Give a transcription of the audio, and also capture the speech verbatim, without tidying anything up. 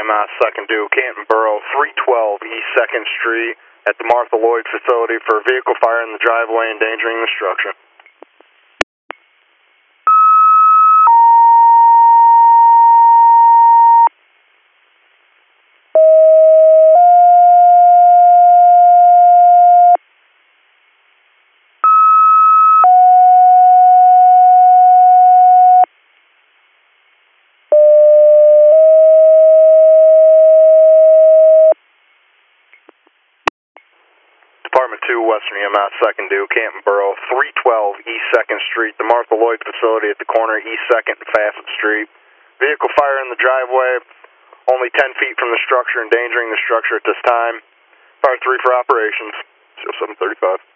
M S second due, Canton Borough, three twelve East second Street at the Martha Lloyd facility for a vehicle fire in the driveway endangering the structure. Department two, Western E M S second due, Canton Borough, three twelve East second Street, the Martha Lloyd facility at the corner East second and Fassett Street. Vehicle fire in the driveway, only ten feet from the structure, endangering the structure at this time. Fire three for operations, zero seven thirty-five.